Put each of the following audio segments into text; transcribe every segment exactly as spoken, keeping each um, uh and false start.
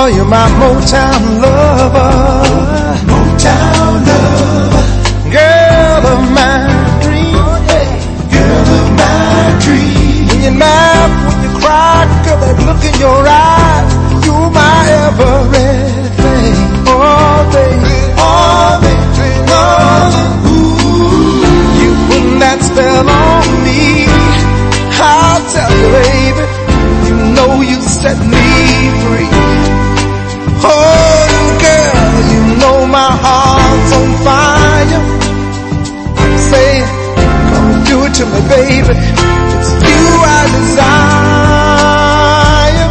Oh, you're my Motown lover, Motown lover, girl of my dreams, girl of my dreams. When you laugh, when you cry, girl, that look in your eyes, you're my everything. Oh, baby, oh, baby, oh, ooh, you put that spell on me. I'll tell you, baby, you know you set me free. Oh, girl, you know my heart's on fire. I'm saying, come do it to me, baby. It's you I desire.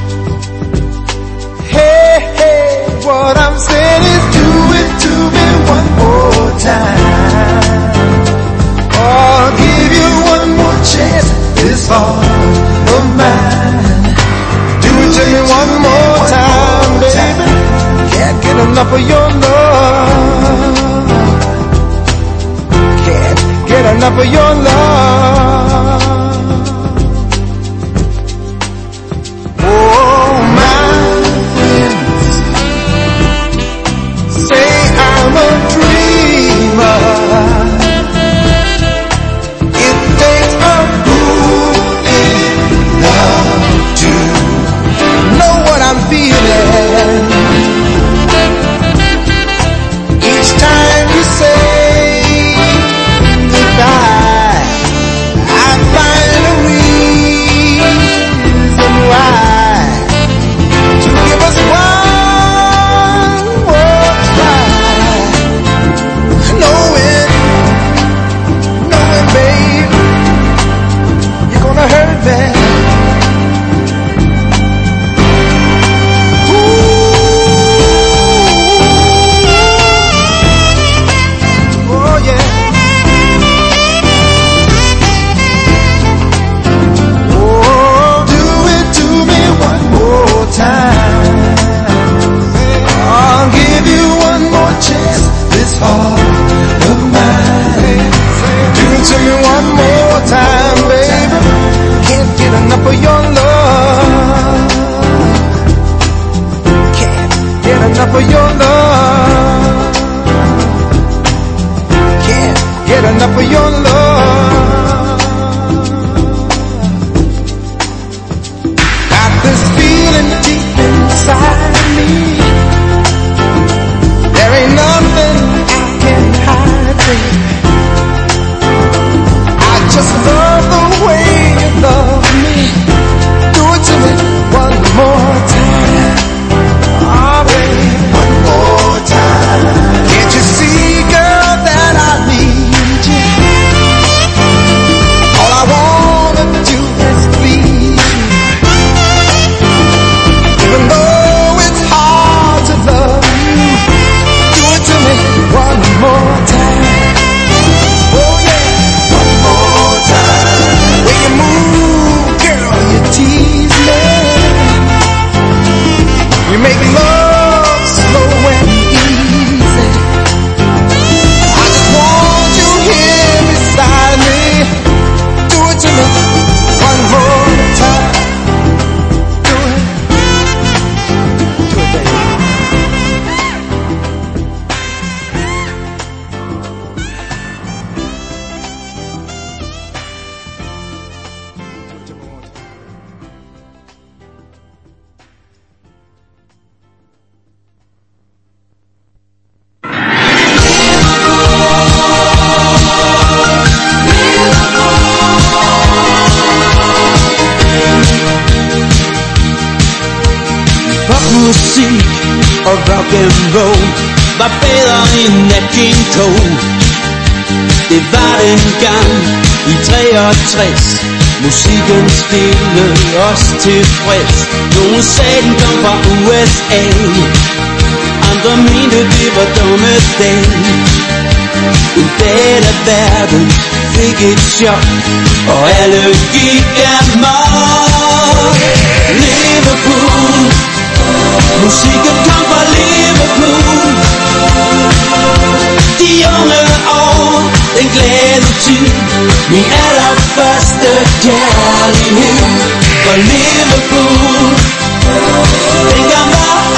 Hey, hey, what I'm saying is do it to me one more time. Oh, I'll give you one more chance. This heart of mine. Do it to me one more time, baby. Can't get enough of your love. Can't get enough of your love. Oh, my friends say I'm a dreamer. It takes a fool in love to know what I'm feeling. Each time you say goodbye, I find a reason why to give us one more try. Knowing, knowing, babe, you're gonna hurt me. Enough of your love. Can't get enough of your love. Can't get enough of your love. Got this feeling deep inside me. There ain't nothing I can hide, baby. I just love the way you love me. Do it to me one more time. Oh, baby, one more time. Can't you see, girl, that I need you? All I wanna do is please you. Even though it's hard to love you, do it to me one more time. Oh, yeah, one more time. When you move, girl, you tease me. You make love slow and easy. I just want you here beside me. Do it to me one more time. Do it. Do it, baby. Musik og rock and roll var bedre end Nat King Cole. Det var dengang i treogtres. Musikken stillede os tilfreds. Nogle sagde den kom fra U S A, andre mente det var dommedag. En dag da verden fik et chok, og alle gik amok. Liverpool, musikken kom fra Liverpool. De unge år, den glade tid, min allerførste kærlighed. For Liverpool, dengang var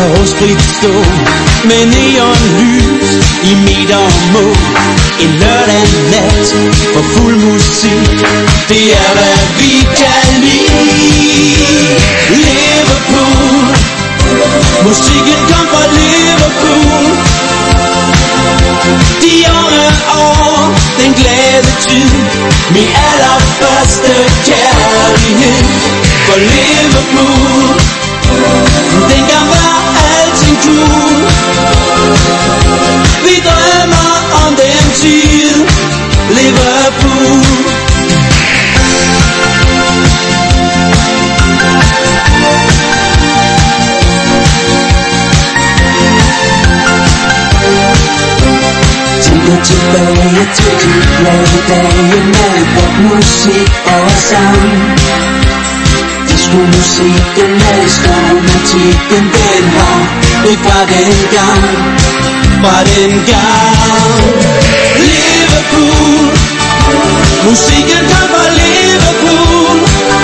hos Bristå med neonlys i metermål. En lørdag nat for fuld musik, det er hvad vi kan lide. Liverpool, musikken kom fra Liverpool. De unge år, den glade tid, min allerførste kærlighed for Liverpool. Dengang var alting cool. Vi drømmer om den tid, Liverpool. Tænker tilbage til de glade dage med popmusik og sang. Disco-musikken elsker romantikken, den var det fra den gang, fra den gang. Liverpool, musikken kom fra Liverpool.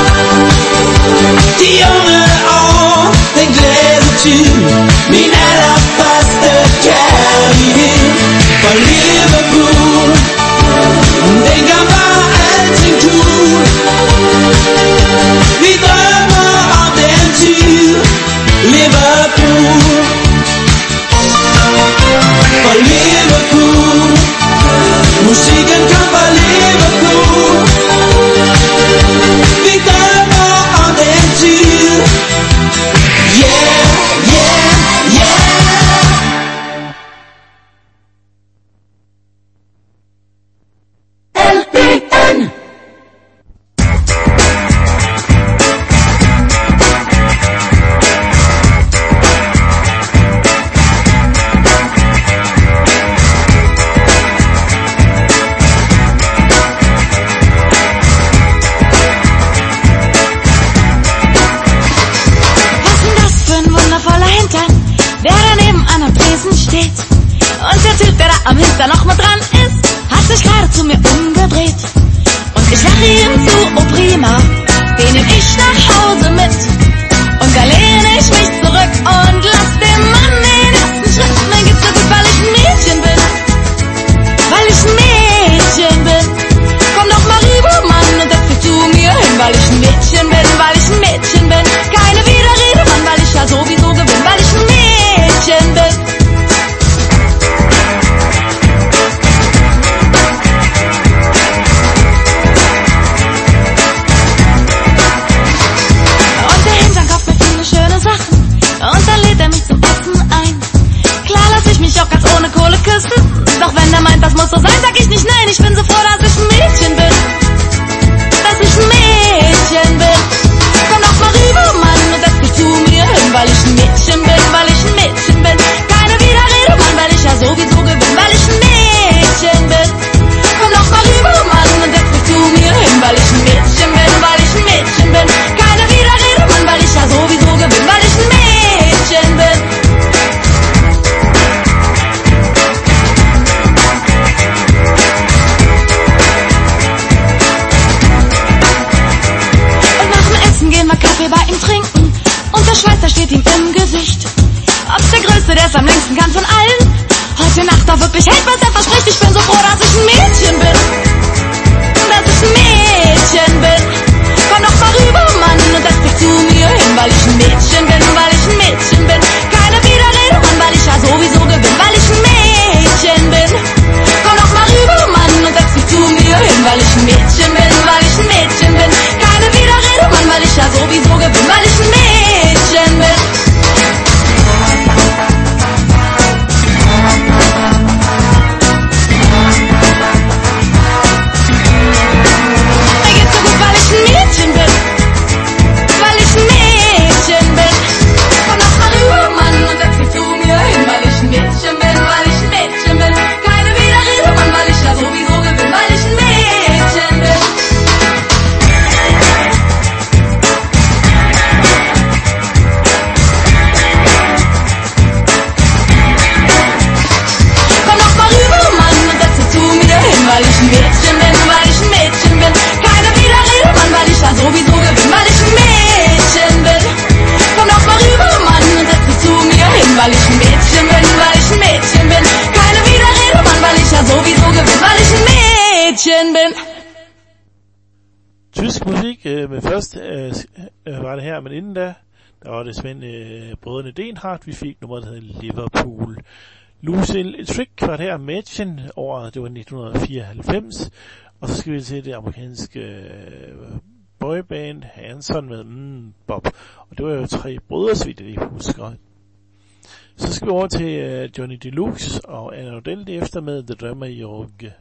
De unge år, den glade tid, min allerførste kærlighed for Liverpool. Dengang var alting cool. Vi drømmer om den tid, Liverpool. For Liverpool, musikken kom fra Liverpool. Vi drømmer om den tid, yeah, yeah, yeah. L B N am Hinter noch mal dran ist, hat sich gerade zu mir umgedreht. Und ich lache ihm zu, oh prima, den nehm ich nach Hause mit. Und da lehne ich mich zurück und lass dem Mann den ersten Schritt. Mir geht's so gut, weil ich ein Mädchen bin, weil ich ein Mädchen bin. Komm doch mal rüber, Mann, und setz dich zu mir hin, weil ich ein Mädchen bin, weil ich ein Mädchen bin. Keine Widerrede, Mann, weil ich ja sowieso gewinn, weil ich ein Mädchen bin. Doch wenn er meint, das muss so sein, sag ich nicht nein. Ich bin so froh, dass ich ein Mädchen bin, dass ich ein Mädchen bin. Komm doch mal rüber, Mann, und setz dich zu mir hin, weil ich ein Mädchen bin, weil ich ein Mädchen bin. Keine Widerrede, Mann, weil ich ja sowieso gewinn, weil ich ein Mädchen bin. Komm doch mal rüber, Mann, und setz dich zu mir hin, weil ich ein Mädchen bin, weil ich ein Mädchen bin. Keine Widerrede, Mann, weil ich ja sowieso gewinn, weil ich ein Mädchen bin. Bei ihm trinken und der Schweißer steht ihm im Gesicht. Ob's der Größte, der es am längsten kann von allen, heute Nacht auch wirklich hält, was er verspricht. Ich bin so froh, dass ich ein Mädchen bin, dass ich ein Mädchen bin. Komm doch mal rüber, Mann, und setz dich zu mir hin, weil ich ein Mädchen bin, weil ich ein Mädchen bin. Keine Widerrede, Mann, weil ich ja sowieso gewinn, weil ich ein Mädchen bin. Komm doch mal rüber, Mann, und setz dich zu mir hin, weil ich ein Mädchen bin, weil ich ein Mädchen bin. Keine Widerrede, Mann, weil ich ja sowieso gewinn, weil ich ein Mädchen bin. tysk musik, øh, men først øh, øh, var det her, men inden da, der var det simpelthen øh, brødrene Dehnhardt, vi fik nummeret, der hedder Liverpool. Lucille Trick var det her, Mädchen, over, det var nitten fireoghalvfems, og så skal vi til det amerikanske øh, boyband Hanson med mm, Bob, og det var jo tre brødre, så vidt jeg lige husker. Så skal vi over til øh, Johnny Deluxe og Anna Nordell efter med The Drummer Jorge.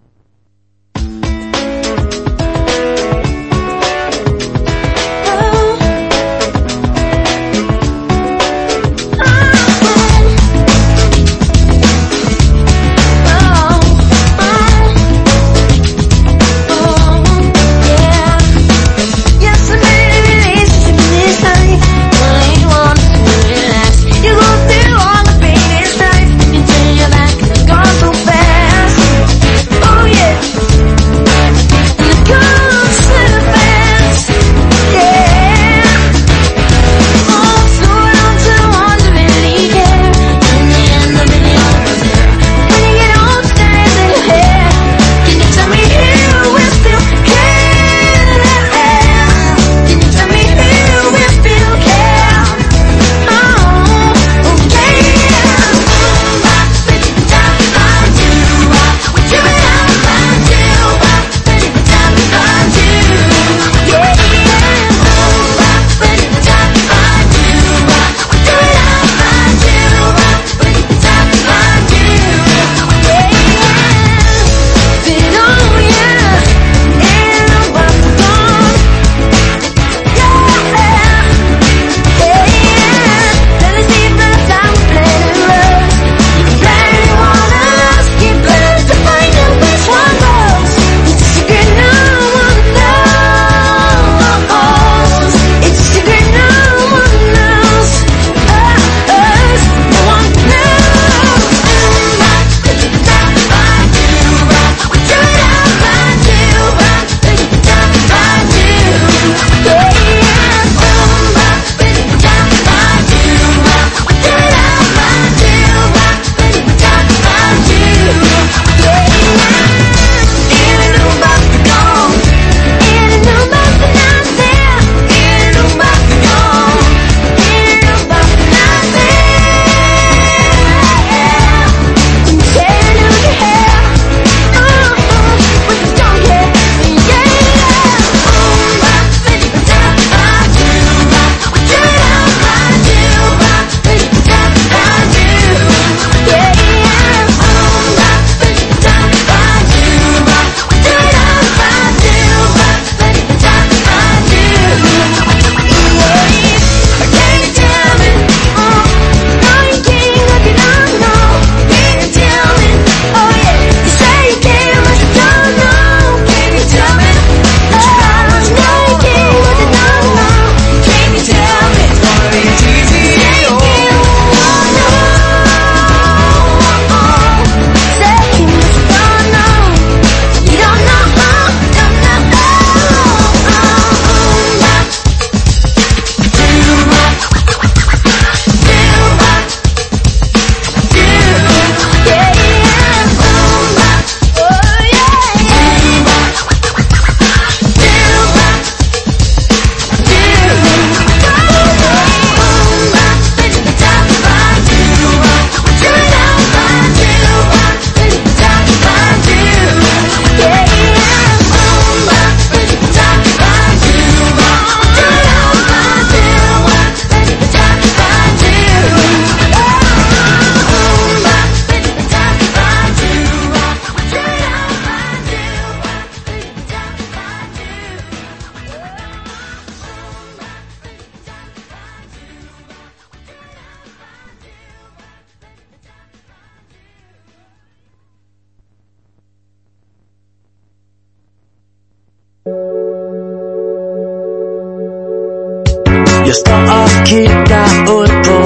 Jeg står og kigger ud på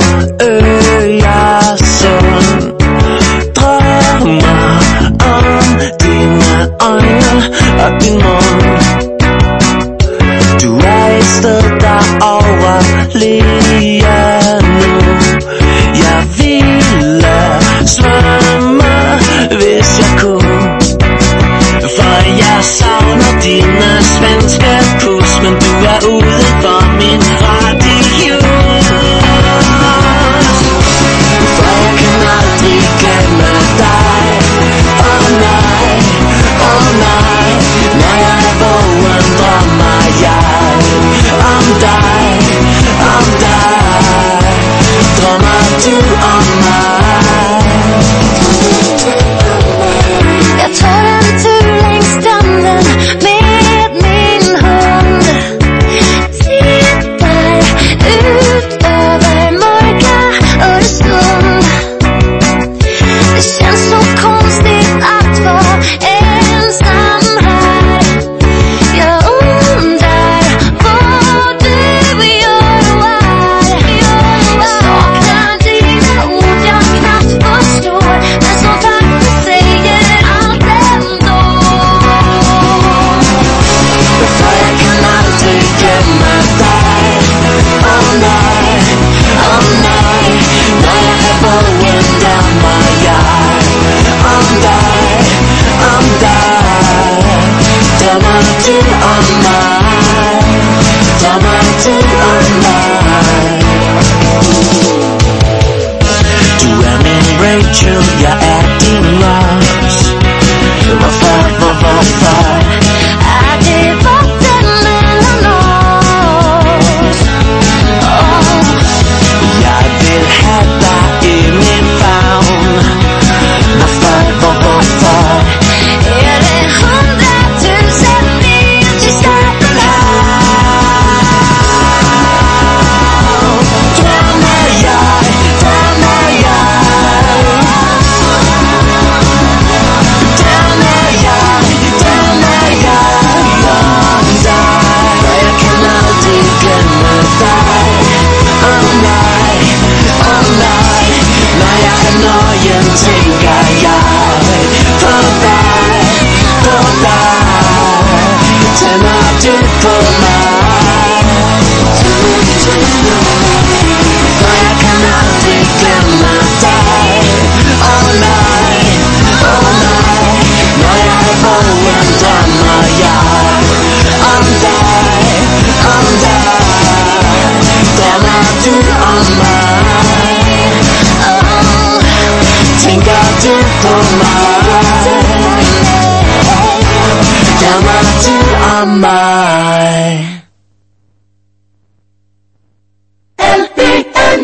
Øresund, drømmer om dine øjne og din mund. Du er et sted derovre lige nu. Jeg ville svømme, hvis jeg kunne, for jeg savner dine svenske på mig. Gør mig til og mig. L B N.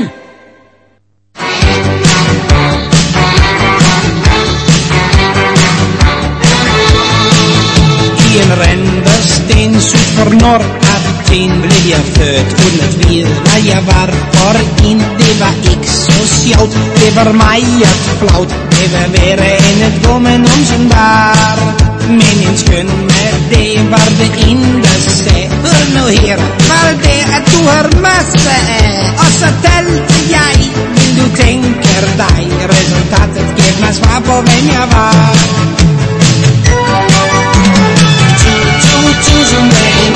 I en rendesten syd for Nord-Athen blev jeg født uden at vide, hvad jeg var for en. Det var ikke så sjovt, det var meget flaut. Det var værre end et gå med nogen som var. Men en skøn med det var det eneste. Hør nu her, var det at du har masse af. Og så talte jeg, men du tænker dig. Resultatet gav mig svar på hvem jeg var. Tusind mænd,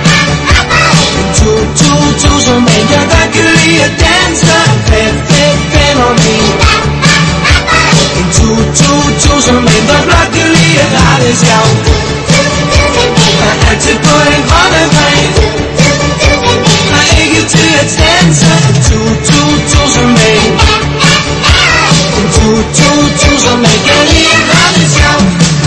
tusind mænd, jeg godt kan lide at danse. Fedt, fedt fænomen. En tusind mænd, der blot kan lide at have det sjovt. Er altid på den grønne gren. Er ikke til at danse. Tusind mænd. En tusind mænd, kan lide at have det sjovt.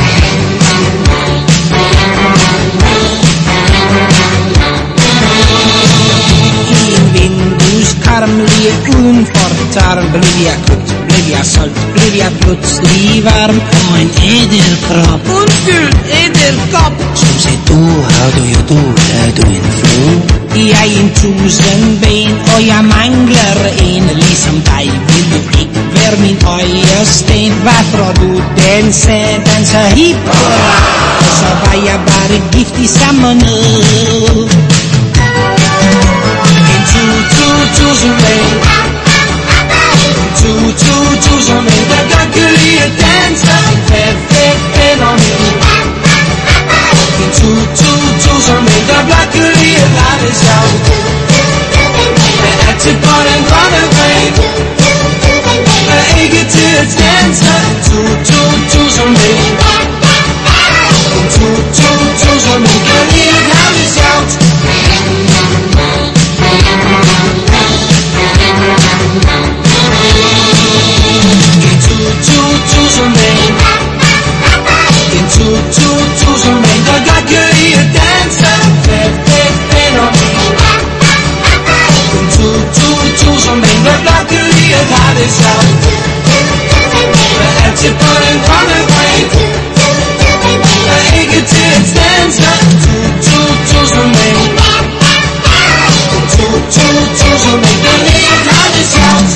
Karm lige uden for tarm. Blev jeg kogt, blev jeg solgt, blev jeg pludselig varm. Og en ædelkrop, undskyld, ædelkop. Som sagde, du har du jo du, er du en flue? Jeg er en tusind ben, og jeg mangler en. Ligesom dig vil du ikke være min øjesten. Hvad tror du, den sagde, danser hip hurra. Og så var jeg bare giftig sammen ned. Tusind mænd, tusind mænd, der godt kan lide at danse. En perfekt fænomen. En tusind mænd, der blot kan lide at have det sjovt. Er altid på den grønne gren. Er ikke til at danse. Tusind mænd. En tusind mænd, kan lide at have det sjovt. Tusind mænd, en tusind mænd, der godt kan lide at danse. Perfekt fænomen. En tusind mænd, der blot kan lide at have det sjovt. Er altid på den grønne gren. Er ikke til at danse. Tusind mænd. Tusind mænd, der lide at have det sjovt.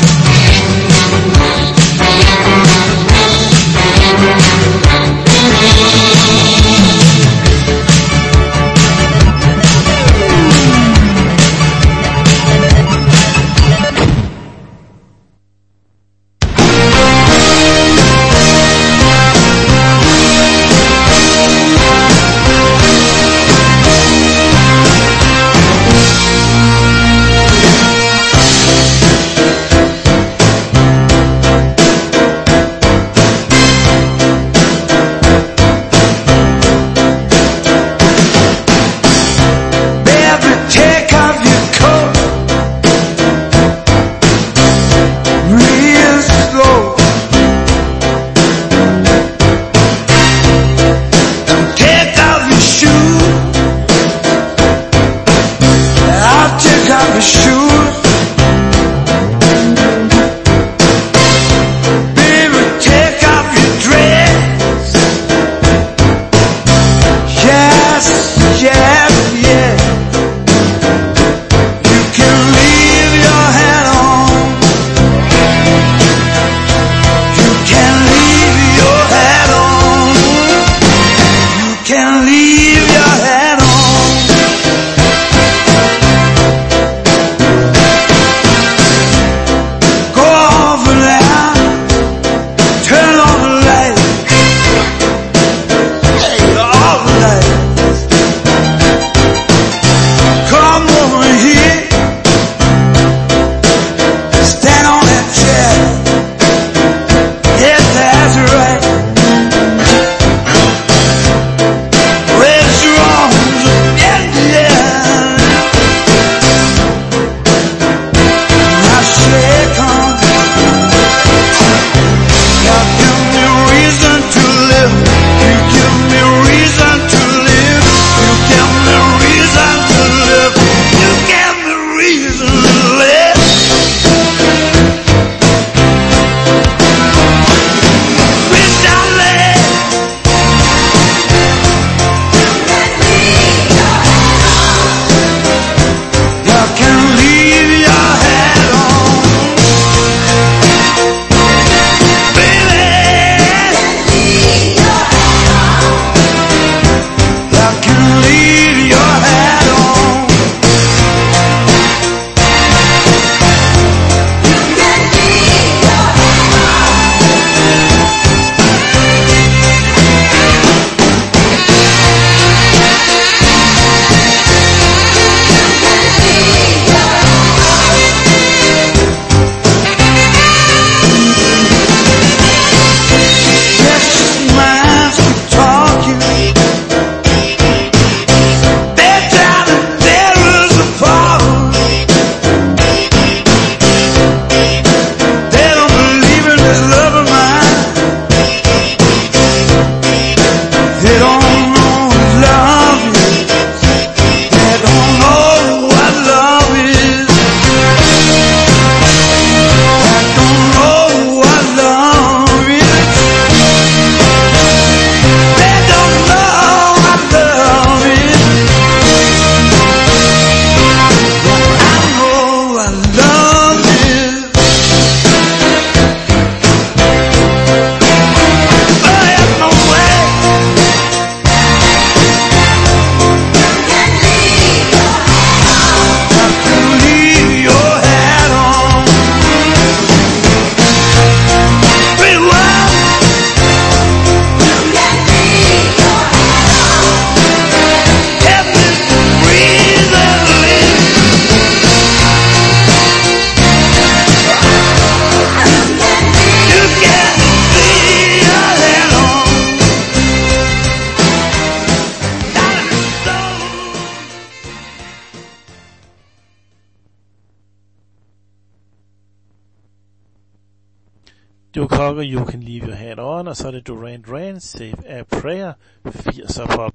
Joe Cocker, You Can Leave Your Head On, og så er det Duran Duran, Save a Prayer, firser pop.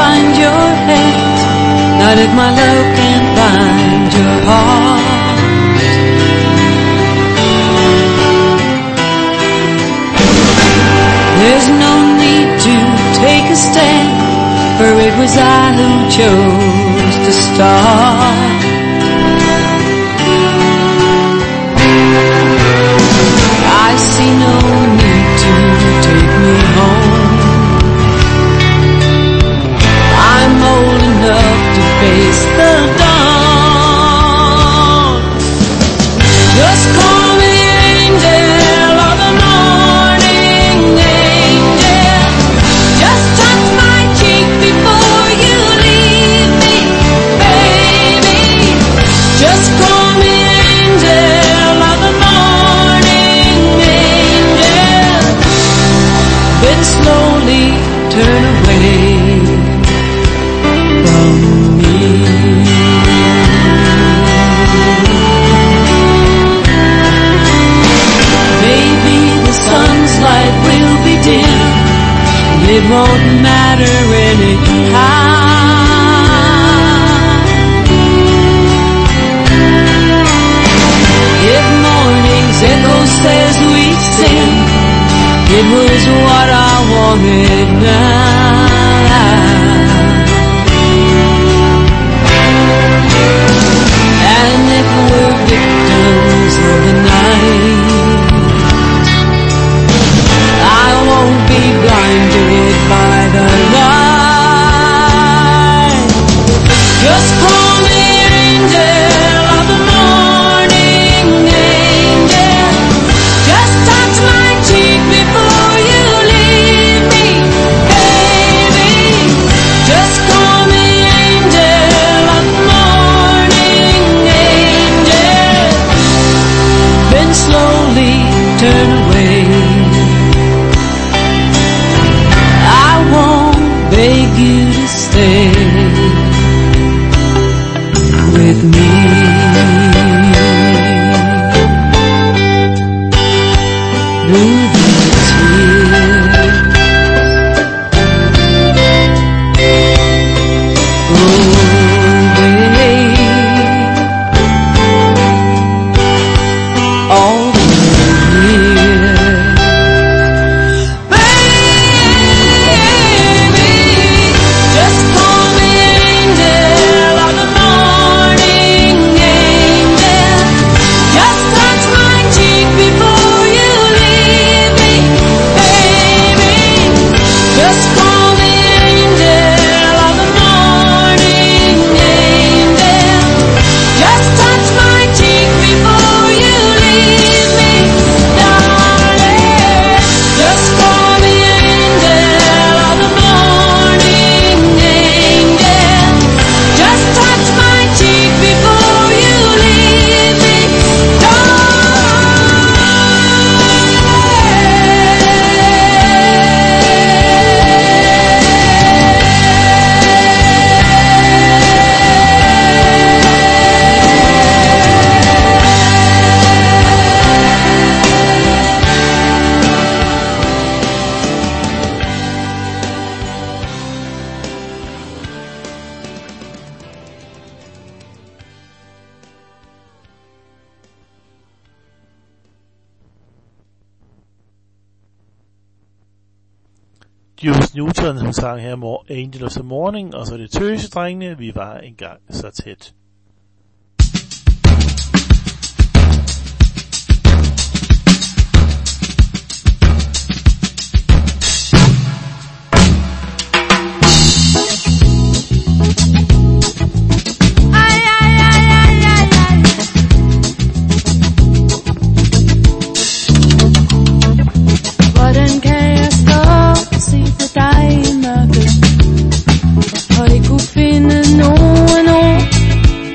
bind your head, not if my love can bind your heart. There's no need to take a stand, for it was I who chose to start. I see no need to take me home. I'm old enough to face the dawn. Just call me angel of the morning, angel. Just touch my cheek before you leave me, baby. Just call me angel of the morning, angel. Then slowly turn away from me. Maybe the sun's light will be dim, it won't matter anyhow. If morning's echo says we sin, it was what I wanted now. And if we're victims of the night, I won't be blinded by the light. Just call me angel of the morning, angel. Just touch my cheek before you leave me, baby. Just call me angel of the morning, angel. Then slowly turn away. I won't beg you to stay with me. Through the tears, oh babe, all the years, baby. Just call me angel of the morning, angel. Just touch my cheek before you leave me, baby. Just call me angel of the morning, angel. Just touch my cheek before you leave me, darling. Just call me angel of the morning, angel. Just touch my cheek before you leave me, Juice Newton, hun sang her Angel of the Morning, og så er det Tøsedrengene, vi var engang så tæt. Hvordan kan jeg stå og se på dig i mørket, og ikke kunne finde nogen ord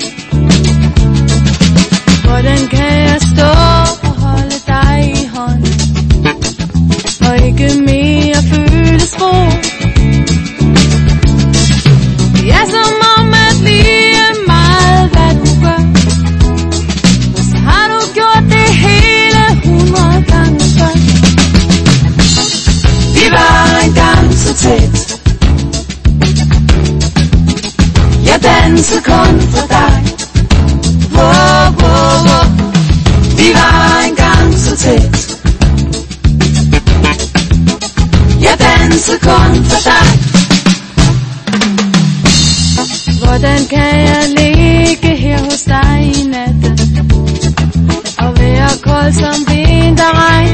danse kun for dig. Wow, wow, wow. Vi var engang så tæt. Jeg danser kun for dig. Hvordan kan jeg ligge her hos dig i natten og være kold som vinterregn?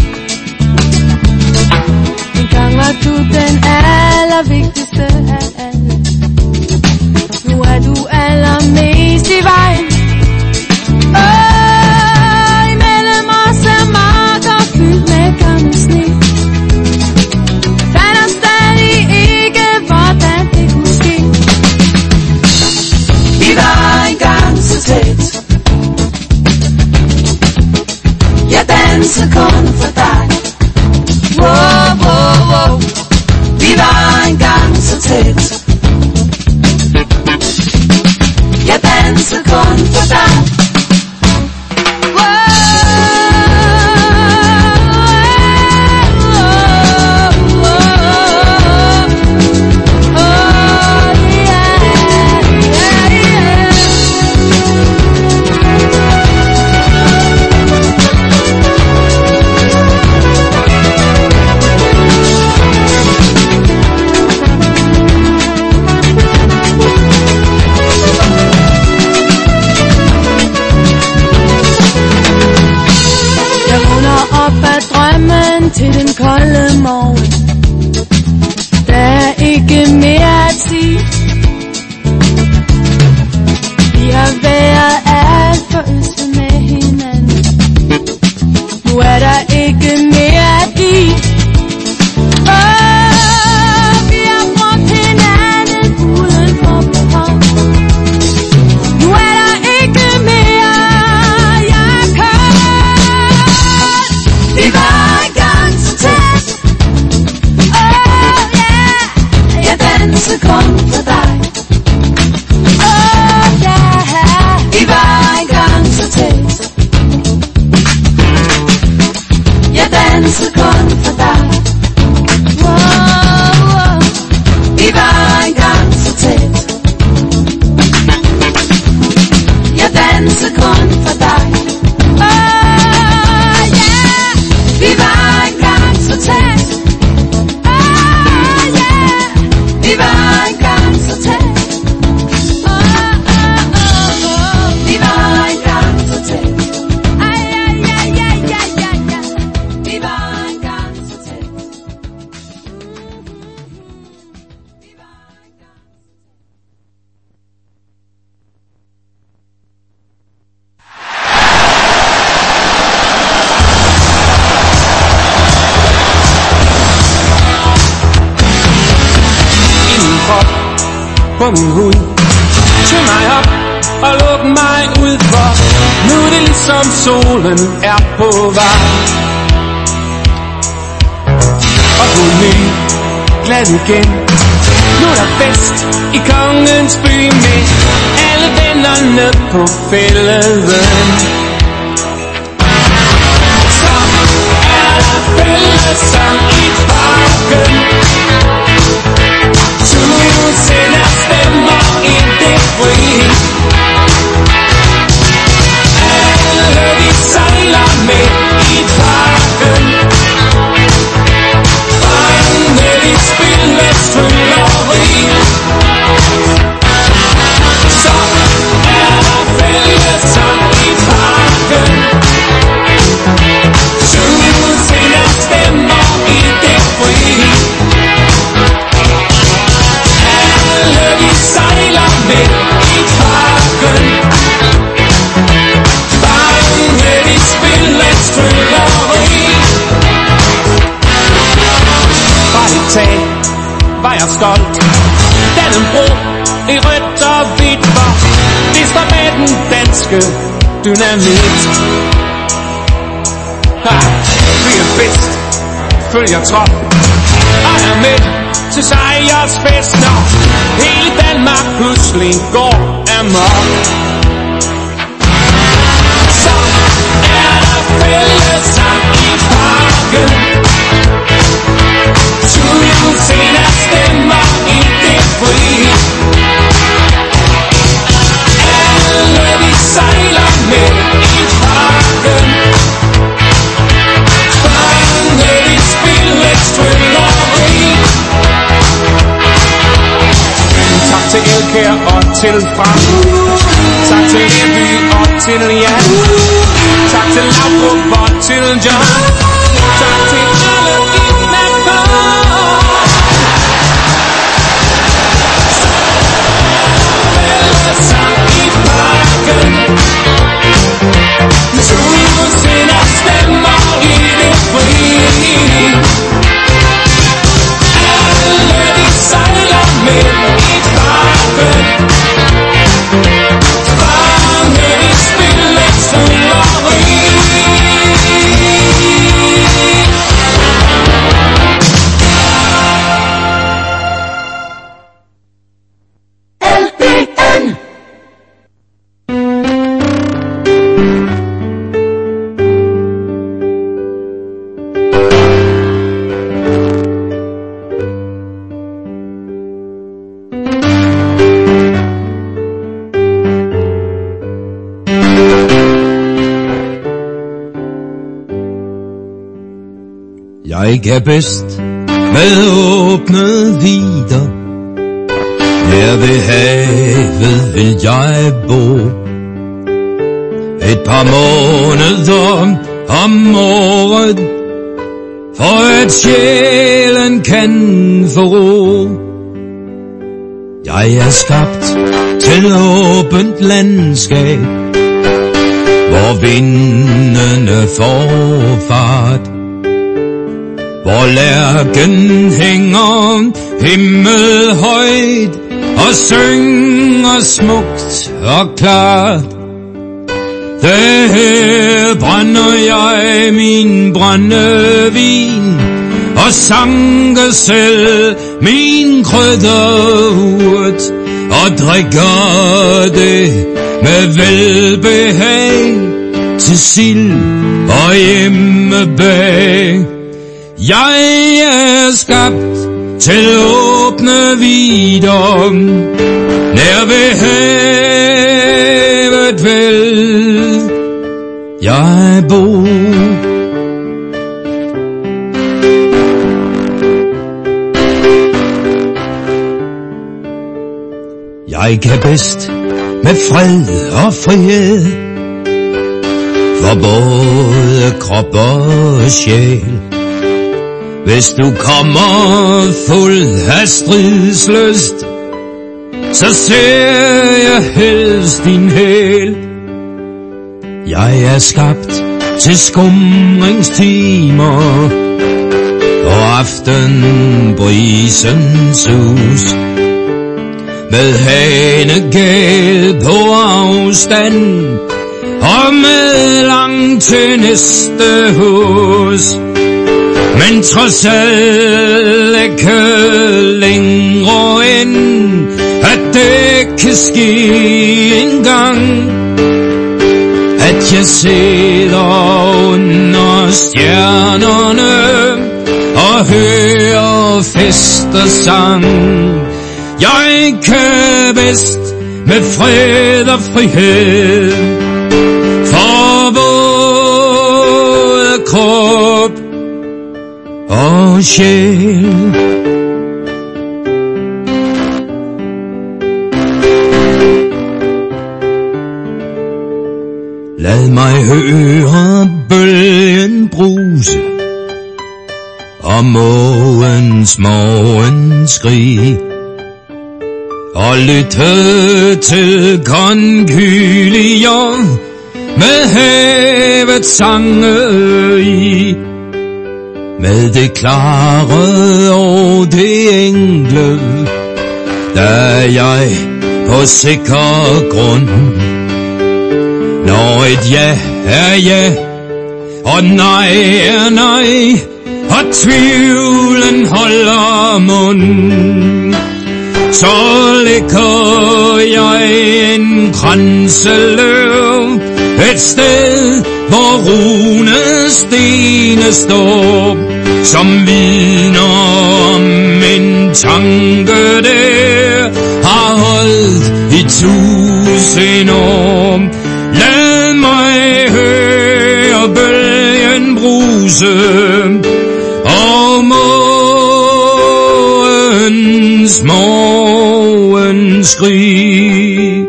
En gang var du den allervigtigste af alle. Nu er du allermest i vejen. Åh, imellem os er marker fyldt med gammel sne. Fatter stadig ikke, hvordan det kunne ske. Vi var engang så tæt. Jeg danser kun for dig. Wow, wow, wow. Vi var engang så tæt. Jeg danser kun for dig. Til den kolde morgen. Der er ikke mere at sige. Vi har været alt for øste med hinanden. Nu er der ikke mere at give. Åh, vi har brugt hinanden uden for behov. Nu er der ikke mere, jeg kan. Vi var kun for dig. Oh yeah. Vi var engang så tæt. Jeg danser kun for dig. Wow, wow. Vi var engang så tæt. Jeg danser kun for dig. Oh yeah. Vi var engang så tæt. Vi var engang så tæt. Oh, oh, oh, oh. Vi var engang så tæt. Ay, ay, ay, ay, ay, ay, ay. Vi var engang så tæt. Vi var engang så tæt. På min hud, tøj mig op og luk mig ud, for nu er det ligesom solen er på vej. Og på ny, glad igen. Nu er der fest i kongens by med alle vennerne på fælleden. Så er der fællesang i parken. Tusind af stemmer i det fri. Alle de sejler med i parken. Drengene de spiller trylleri. Så er der fællesang i parken. Tusind af stemmer i det fri. Sejler med i parken. Drengene de spiller trylleri. Fra et tag var jeg stolt. Dannebro i rødt og hvidt var det står med den danske dynamit. Ha, vi er bedst, følger trop og er med til sejrsfest, når hele Danmark pludselig går amok. Så er der fællesang i parken. Tusind af stemmer i det fri. Kær og til Frank. Tak til Ebby og til Jan. Tak til Laudrup og til John. Tak til alle i Natborg. Fællesang i parken. Tusind af stemmer i det frie. Alle de sejler med i farven. Fanget i spillets soleri. L P N. Jeg kan bedst med åbne vider. Nær ved havet vil jeg bo. Et par måneder om året, for at sjælen kan få ro. Jeg er skabt til åbent landskab, hvor vindene får fart. Hvor lærken hænger himmelhøjt og synger smukt og klart. Der brænder jeg min brændevin og sanker selv min krydderurt og drikker det med velbehag til sild og hjemmebag. Jeg er skabt til åbne vider, nær ved havet vil jeg bo. Jeg kan bedst med fred og frihed, for både krop og sjæl. Hvis du kommer fuld af stridslyst, så ser jeg helst din hæl. Jeg er skabt til skumringstimer og aftenbrisens sus. Med hanegæld på afstand og med langt til næste hus. Men trods alt ikke længere end, at det kan ske engang, at jeg sidder under stjernerne og hører festesang. Jeg kan bedst med fred og frihed, for både krop og sjæl. Lad mig høre bølgen bruse og mågens morgenskrig, og lytte til konkylier med havets sange i. Med det klare og det enkle, der jeg på sikker grund. Når et ja er ja, og nej er nej, og tvivlen holder mund, så lægger jeg en kranseløv et sted, hvor runestene står, som vidner om en tanke, der har holdt i tusind år. Lad mig høre bølgen bruse og mågens morgens skrig.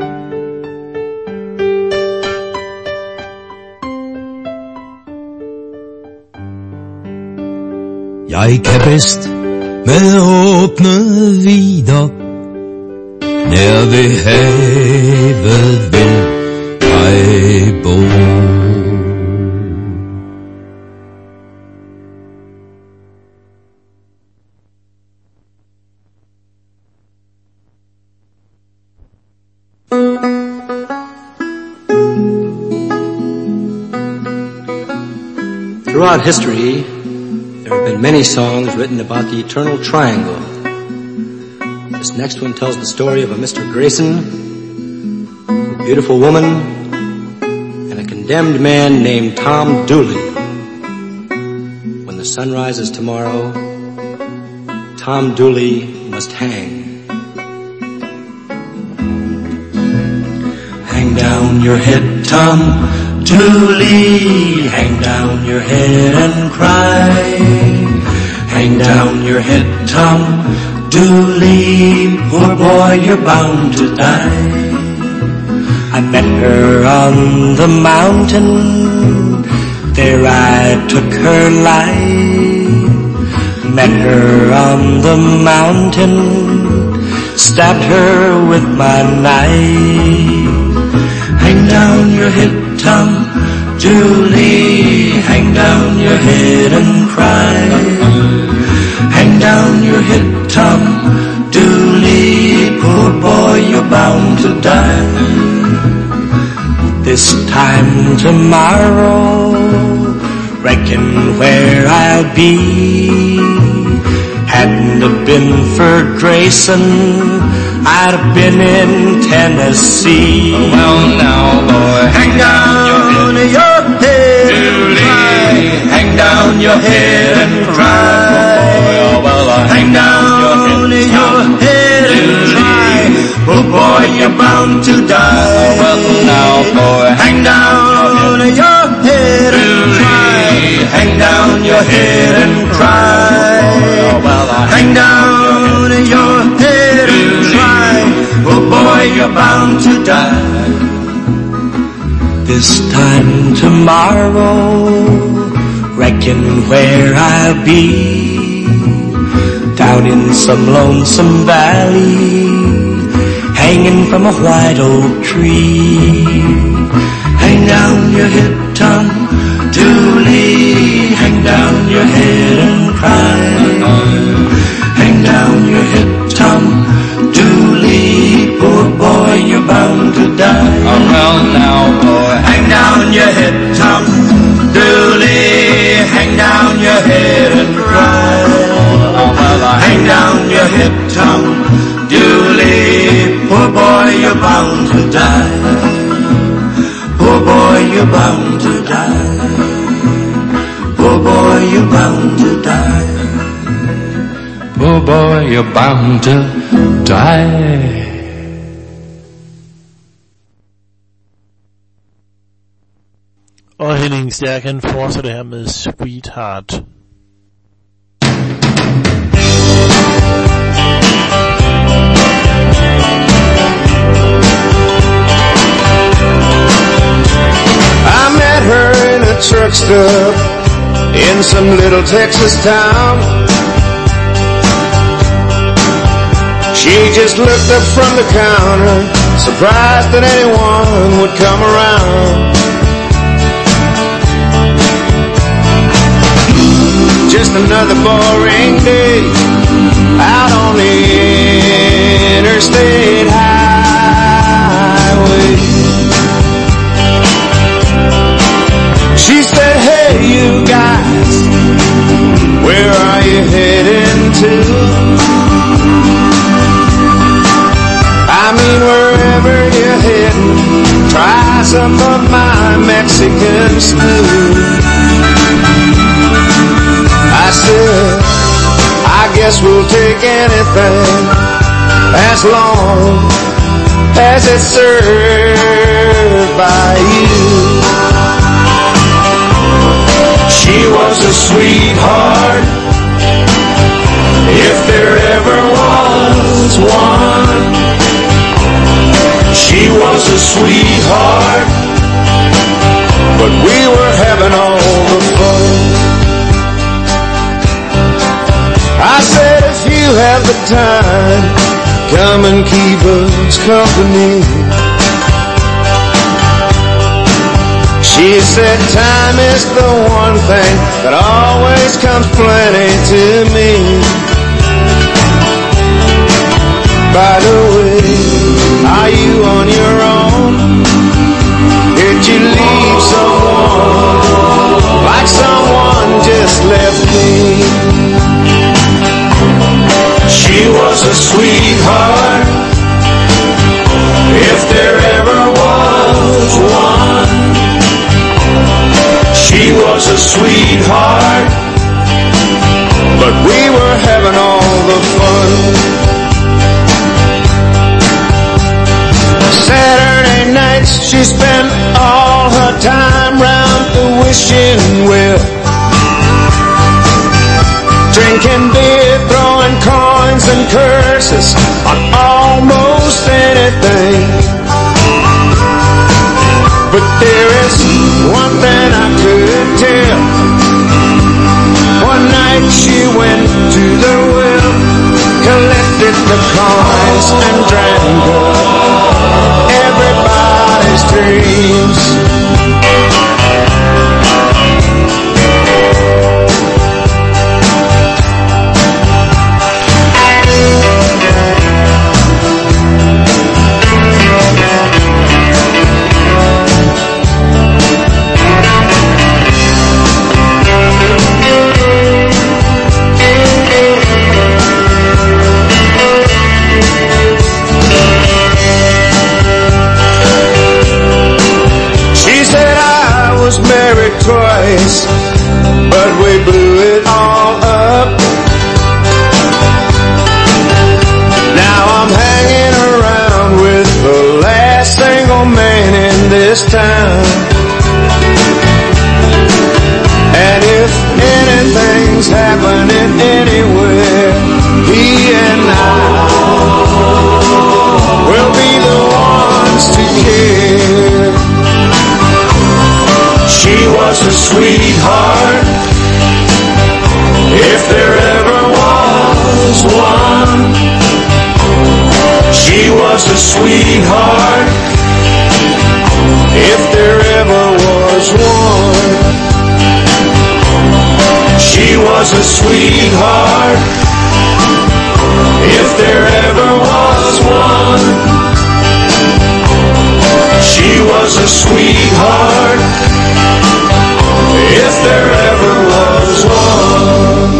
Jeg kan bedst med åbne vider nær ved havet vil jeg bo. Throughout history, there have been many songs written about the eternal triangle. This next one tells the story of a Mister Grayson, a beautiful woman, and a condemned man named Tom Dooley. When the sun rises tomorrow, Tom Dooley must hang. Hang down your head, Tom Dooley, hang down your head and cry. Hang down your head, Tom Dooley, poor boy, you're bound to die. I met her on the mountain, there I took her life. Met her on the mountain, stabbed her with my knife. Hang down your head, Tom Dooley, hang down your head and cry. Hang down your head, Tom Dooley, poor boy, you're bound to die. This time tomorrow, reckon where I'll be. Hadn't it been for Grayson, I'd have been in Tennessee. Oh, well now, boy, hang down your head, Dooley, hang down your head and cry. Oh, well, uh, hang down your head and cry. Oh, boy, you're bound to die. Oh, well now, boy, hang down your head and cry. Hang down your head and cry. Oh, well, uh, hang down your head and cry. Oh boy, you're bound to die. This time tomorrow, reckon where I'll be. Down in some lonesome valley, hanging from a white oak tree. Hang down your head, Tom Dooley, hang down your head and cry. Hang down your head, Tom Dooley, poor boy, you're bound to die. Oh, well now, boy, hang down your head, Tom Dooley, hang down your head and cry. Oh, well, uh, hang down your head, Tom Dooley, poor boy, you're bound to die. Poor boy, you're bound to die. Poor boy, you're bound to die. Poor boy, you're bound to die. Og Henning Stærk, han fortsætter her med Sweetheart. I met her in a truck stop in some little Texas town. She just looked up from the counter, surprised that anyone would come around. Just another boring day out on the interstate highway. She said, hey you guys, where are you heading to? I mean wherever you're heading, try some of my Mexican stew. I said, I guess we'll take anything as long as it's served by you. She was a sweetheart, if there ever was one. She was a sweetheart, but we were having all the fun. I said, if you have the time, come and keep us company. She said, time is the one thing that always comes plenty to me. By the way, are you on your own? Did you leave someone like someone just left me? She was a sweetheart, if there ever was one. She was a sweetheart, but we were having all the fun. Saturday nights she spent all her time round the wishing well, drinking beer, throwing coins and curses on almost anything. But there is one thing I could tell. One night she went to the well, collected the coins and drank up everybody's dreams. Married twice, but we blew it all up. Now I'm hanging around with the last single man in this town. And if anything's happening anywhere, he and I will be the ones to care. She was a sweetheart, if there ever was one. She was a sweetheart, if there ever was one. She was a sweetheart, if there ever was one. She was a sweetheart, if there ever was one.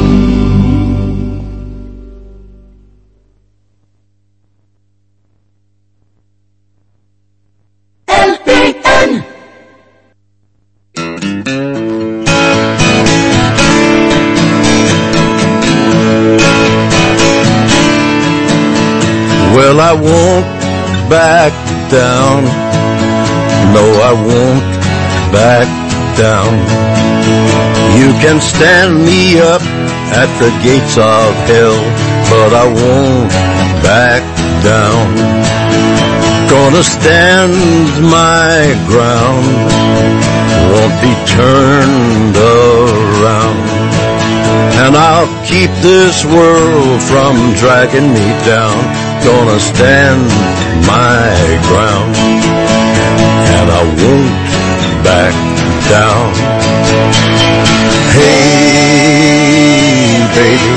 L P N. Well, I won't back down. No, I won't back down. You can stand me up at the gates of hell, but I won't back down. Gonna stand my ground, won't be turned around. And I'll keep this world from dragging me down. Gonna stand my ground, and I won't back down. Hey, baby,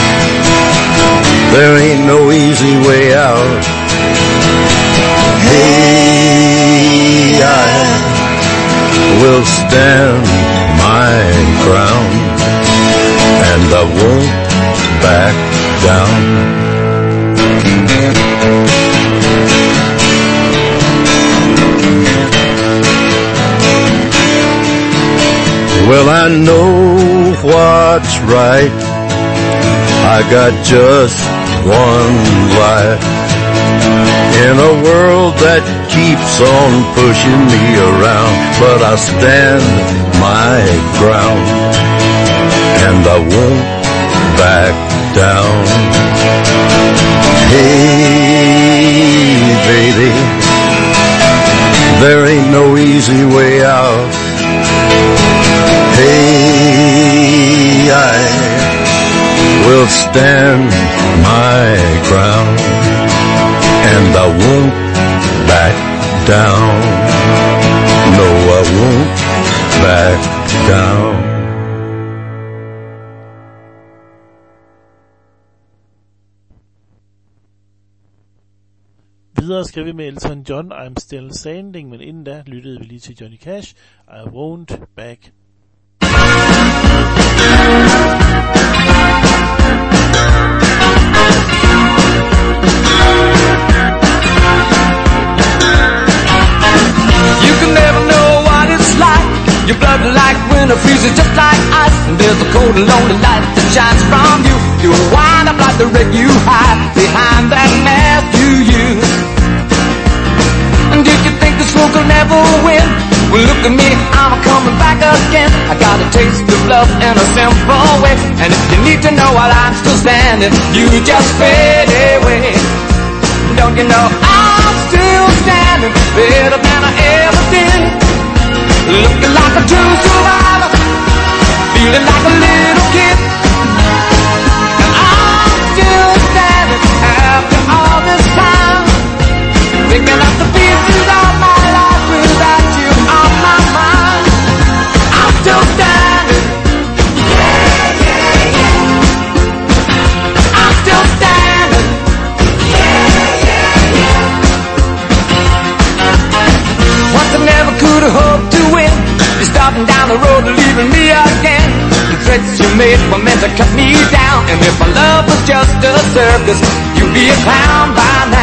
there ain't no easy way out. Hey, I will stand my ground, and I won't back down. Well, I know what's right. I got just one life in a world that keeps on pushing me around, but I stand my ground, and I won't back down. Hey, baby, there ain't no easy way out. Hey, I will stand my ground, and I won't back down. No, I won't back down. Videre skal vi med Elton John, I'm Still Standing, men inden da lyttede vi lige til Johnny Cash, I Won't Back. You can never know what it's like. Your blood like winter freezes just like ice. And there's a cold and lonely light that shines from you. You wind up like the wreck you hide behind that mask you use. And did you think this fool could never win? Well, look at me, I'm coming back again. I got a taste of love in a simple way. And if you need to know while I'm still standing, you just fade away. Don't you know I'm still standing better than I ever did? Looking like a true survivor, feeling like a little kid. And I'm still standing after all this time, picking up the pieces of my life without you on my mind. I'm still standing. Yeah, yeah, yeah. I'm still standing. Yeah, yeah, yeah. Once I never could have hoped to win. You're starting down the road and leaving me again. The threats you made were meant to cut me down. And if my love was just a circus, you'd be a clown by now.